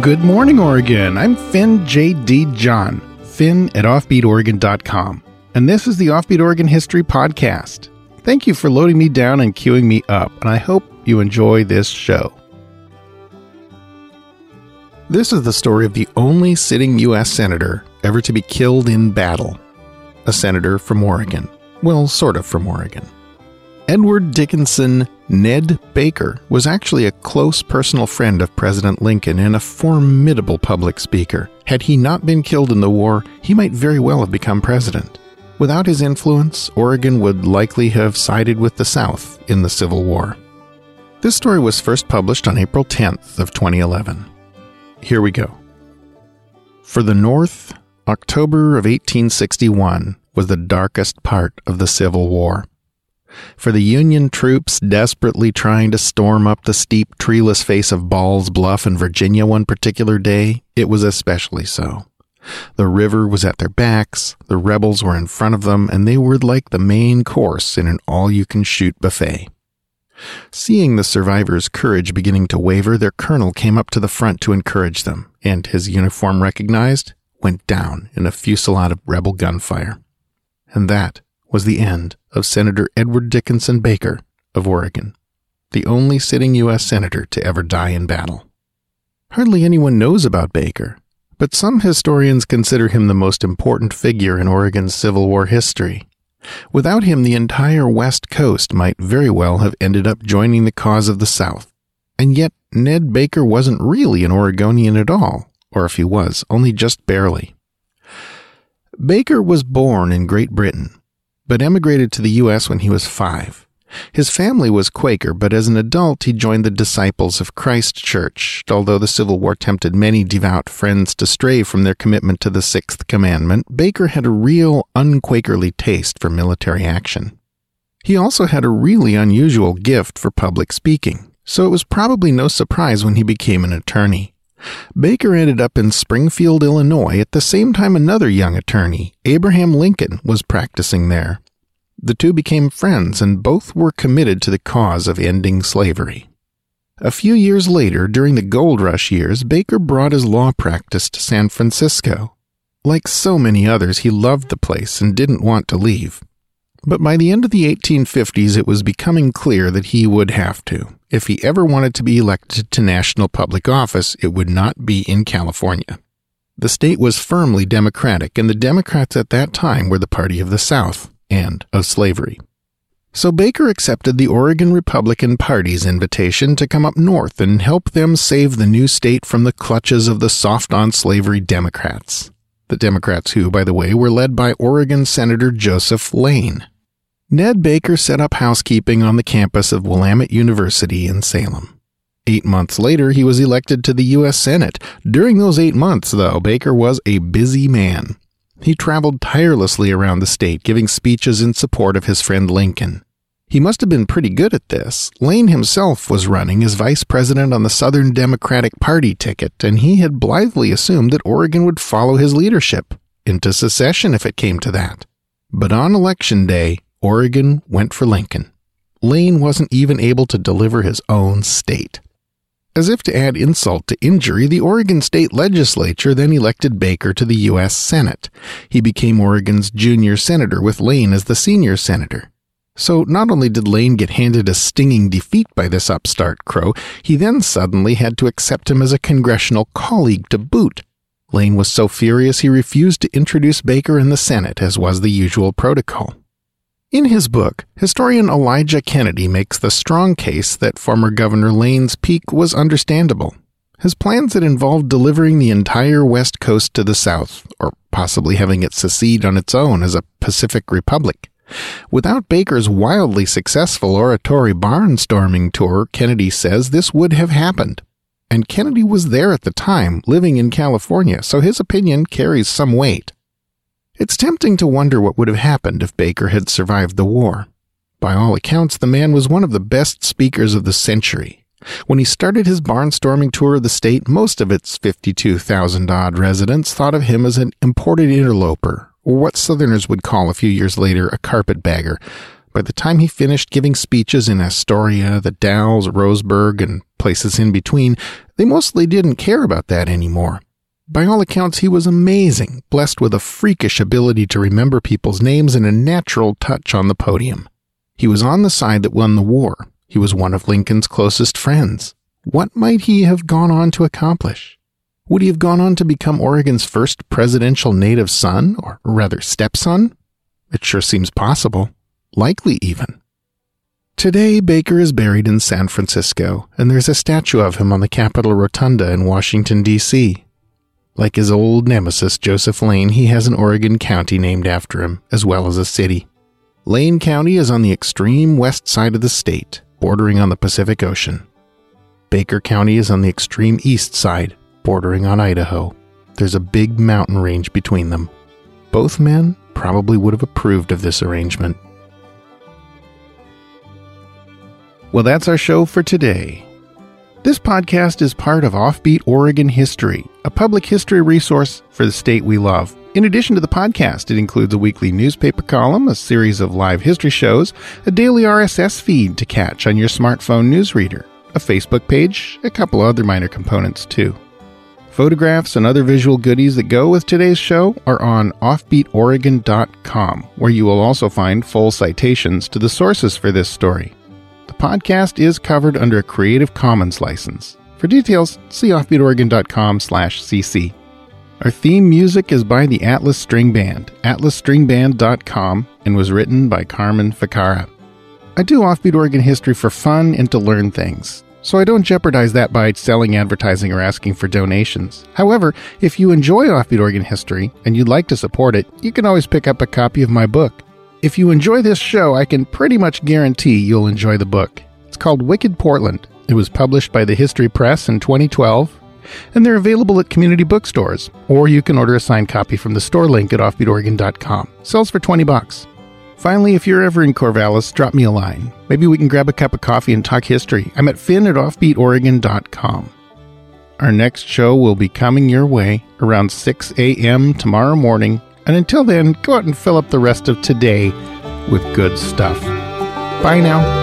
Good morning, Oregon. I'm Finn J.D. John, Finn at offbeatoregon.com, and this is the Offbeat Oregon History Podcast. Thank you for loading me down and queuing me up, and I hope you enjoy this show. This is the story of the only sitting U.S. senator ever to be killed in battle. A senator from Oregon. Well, sort of from Oregon. Edward Dickinson Ned Baker was actually a close personal friend of President Lincoln and a formidable public speaker. Had he not been killed in the war, he might very well have become president. Without his influence, Oregon would likely have sided with the South in the Civil War. This story was first published on April 10th of 2011. Here we go. For the North, October of 1861 was the darkest part of the Civil War. For the Union troops desperately trying to storm up the steep, treeless face of Ball's Bluff in Virginia one particular day, it was especially so. The river was at their backs, the rebels were in front of them, and they were like the main course in an all-you-can-shoot buffet. Seeing the survivors' courage beginning to waver, their colonel came up to the front to encourage them, and his uniform recognized, went down in a fusillade of rebel gunfire. And that was the end of Senator Edward Dickinson Baker of Oregon, the only sitting U.S. senator to ever die in battle. Hardly anyone knows about Baker, but some historians consider him the most important figure in Oregon's Civil War history. Without him, the entire West Coast might very well have ended up joining the cause of the South. And yet, Ned Baker wasn't really an Oregonian at all, or if he was, only just barely. Baker was born in Great Britain, but emigrated to the U.S. when he was 5. His family was Quaker, but as an adult he joined the Disciples of Christ Church, although the Civil War tempted many devout friends to stray from their commitment to the Sixth Commandment. Baker had a real unquakerly taste for military action. He also had a really unusual gift for public speaking, so it was probably no surprise when he became an attorney. Baker ended up in Springfield, Illinois, at the same time another young attorney, Abraham Lincoln, was practicing there. The two became friends, and both were committed to the cause of ending slavery. A few years later, during the Gold Rush years, Baker brought his law practice to San Francisco. Like so many others, he loved the place and didn't want to leave. But by the end of the 1850s, it was becoming clear that he would have to. If he ever wanted to be elected to national public office, it would not be in California. The state was firmly Democratic, and the Democrats at that time were the party of the South and of slavery. So Baker accepted the Oregon Republican Party's invitation to come up north and help them save the new state from the clutches of the soft-on-slavery Democrats. The Democrats who, by the way, were led by Oregon Senator Joseph Lane. Ned Baker set up housekeeping on the campus of Willamette University in Salem. 8 months later, he was elected to the U.S. Senate. During those 8 months, though, Baker was a busy man. He traveled tirelessly around the state, giving speeches in support of his friend Lincoln. He must have been pretty good at this. Lane himself was running as vice president on the Southern Democratic Party ticket, and he had blithely assumed that Oregon would follow his leadership, into secession if it came to that. But on Election Day, Oregon went for Lincoln. Lane wasn't even able to deliver his own state. As if to add insult to injury, the Oregon State Legislature then elected Baker to the U.S. Senate. He became Oregon's junior senator, with Lane as the senior senator. So not only did Lane get handed a stinging defeat by this upstart crow, he then suddenly had to accept him as a congressional colleague to boot. Lane was so furious he refused to introduce Baker in the Senate, as was the usual protocol. In his book, historian Elijah Kennedy makes the strong case that former Governor Lane's peak was understandable. His plans had involved delivering the entire West Coast to the South, or possibly having it secede on its own as a Pacific Republic. Without Baker's wildly successful oratory barnstorming tour, Kennedy says this would have happened. And Kennedy was there at the time, living in California, so his opinion carries some weight. It's tempting to wonder what would have happened if Baker had survived the war. By all accounts, the man was one of the best speakers of the century. When he started his barnstorming tour of the state, most of its 52,000-odd residents thought of him as an imported interloper, or what Southerners would call a few years later a carpetbagger. By the time he finished giving speeches in Astoria, the Dalles, Roseburg, and places in between, they mostly didn't care about that anymore. By all accounts, he was amazing, blessed with a freakish ability to remember people's names and a natural touch on the podium. He was on the side that won the war. He was one of Lincoln's closest friends. What might he have gone on to accomplish? Would he have gone on to become Oregon's first presidential native son, or rather stepson? It sure seems possible. Likely even. Today, Baker is buried in San Francisco, and there's a statue of him on the Capitol Rotunda in Washington, D.C. Like his old nemesis, Joseph Lane, he has an Oregon county named after him, as well as a city. Lane County is on the extreme west side of the state, bordering on the Pacific Ocean. Baker County is on the extreme east side, bordering on Idaho. There's a big mountain range between them. Both men probably would have approved of this arrangement. Well, that's our show for today. This podcast is part of Offbeat Oregon History, a public history resource for the state we love. In addition to the podcast, it includes a weekly newspaper column, a series of live history shows, a daily RSS feed to catch on your smartphone newsreader, a Facebook page, a couple other minor components too. Photographs and other visual goodies that go with today's show are on offbeatoregon.com, where you will also find full citations to the sources for this story. The podcast is covered under a Creative Commons license. For details, see offbeatoregon.com/cc. Our theme music is by the Atlas String Band, atlasstringband.com, and was written by Carmen Ficara. I do Offbeat Oregon History for fun and to learn things, so I don't jeopardize that by selling advertising or asking for donations. However, if you enjoy Offbeat Oregon History and you'd like to support it, you can always pick up a copy of my book. If you enjoy this show, I can pretty much guarantee you'll enjoy the book. It's called Wicked Portland. It was published by the History Press in 2012, and they're available at community bookstores, or you can order a signed copy from the store link at offbeatoregon.com. Sells for $20. Finally, if you're ever in Corvallis, drop me a line. Maybe we can grab a cup of coffee and talk history. I'm at finn@offbeatoregon.com. Our next show will be coming your way around 6 a.m. tomorrow morning. And until then, go out and fill up the rest of today with good stuff. Bye now.